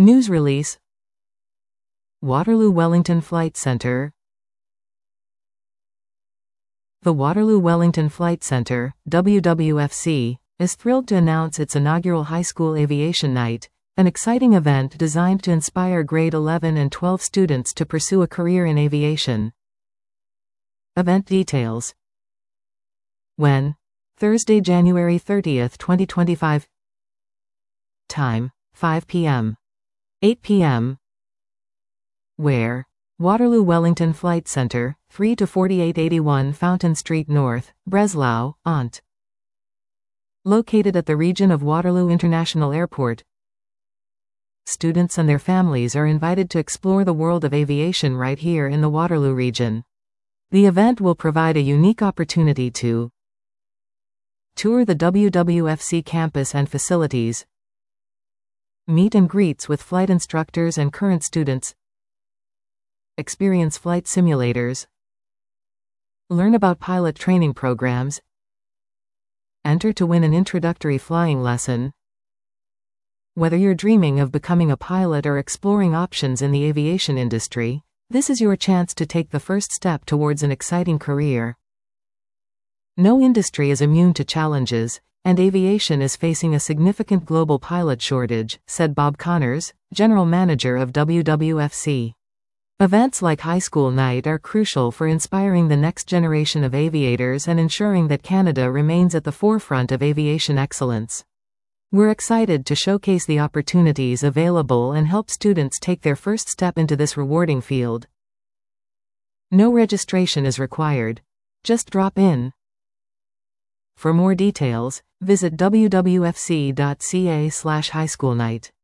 News release. Waterloo Wellington Flight Center. The Waterloo Wellington Flight Center, WWFC, is thrilled to announce its inaugural High School Aviation Night, an exciting event designed to inspire grade 11 and 12 students to pursue a career in aviation. Event details. When? Thursday, January 30th, 2025. Time: 5 p.m. 8 p.m. Where? Waterloo Wellington Flight Center, 3 to 4881 Fountain Street North, Breslau, Ont. Located at the region of Waterloo International Airport. Students and their families are invited to explore the world of aviation right here in the Waterloo region. The event will provide a unique opportunity to tour the WWFC campus and facilities, meet and greets with flight instructors and current students, experience flight simulators, learn about pilot training programs, enter to win an introductory flying lesson. Whether you're dreaming of becoming a pilot or exploring options in the aviation industry, this is your chance to take the first step towards an exciting career. No industry is immune to challenges, and aviation is facing a significant global pilot shortage, said Bob Connors, general manager of WWFC. Events like High School Night are crucial for inspiring the next generation of aviators and ensuring that Canada remains at the forefront of aviation excellence. We're excited to showcase the opportunities available and help students take their first step into this rewarding field. No registration is required. Just drop in. For more details, visit wwfc.ca/highschoolnight.